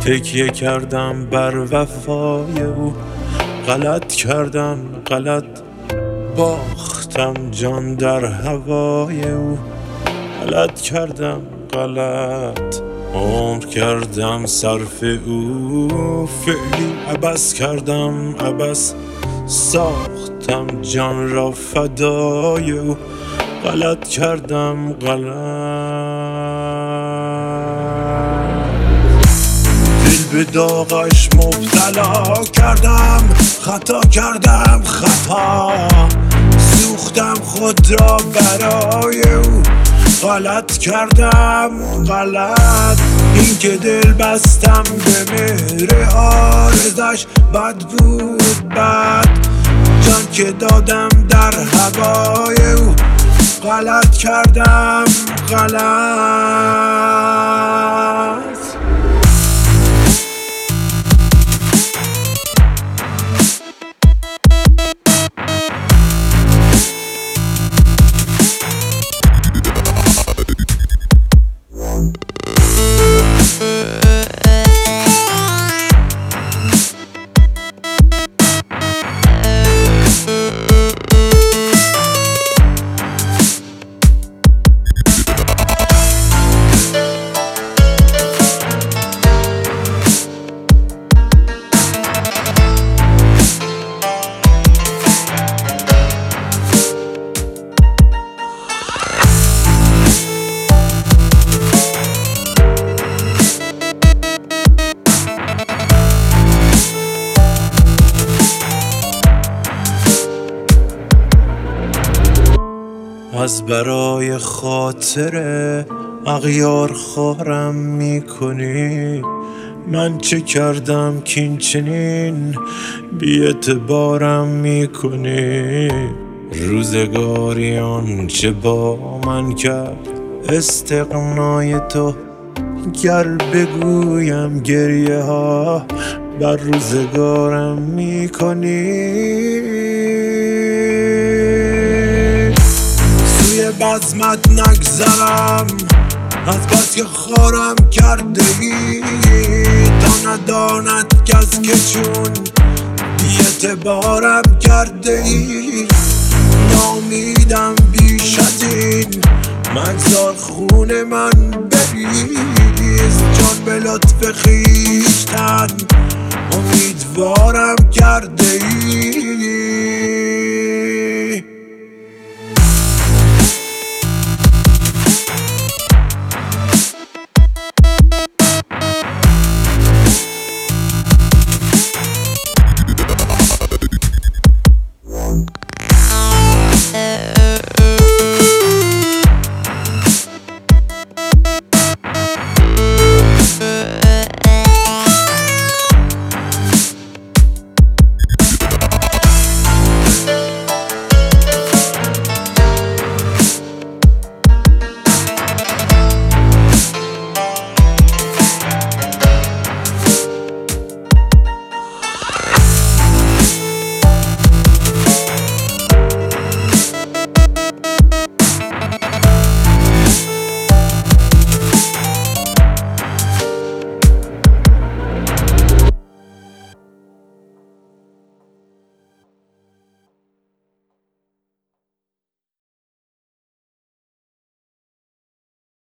تکیه کردم بر وفای او، غلط کردم غلط باختم جان در هوای او، غلط کردم غلط عمر کردم صرف او، فعلی عبث کردم عبث ساختم جان را فدای او، غلط کردم دل به داغش مبتلا کردم، خطا کردم خطا سوختم خود را برای او، غلط کردم غلط این که دل بستم به مهر عارضش، بد بود بد جان که دادم در هوای او، غلط کردم غلط. از برای خاطر اغیار خارم میکنی، من چه کردم که این چنین بی اعتبارم میکنی، روزگاری آنچه با من کرد استغنای تو، گر بگویم گریه ها بر روزگارم میکنی، بزمت نگذرم از بس که خارم کرده ای، تا نداند کس که چون بی اعتبارم کرده ای، نامیدم بیش از این مگذار خون من بریز، جان به لطف خویشتن امیدوارم کرده ای.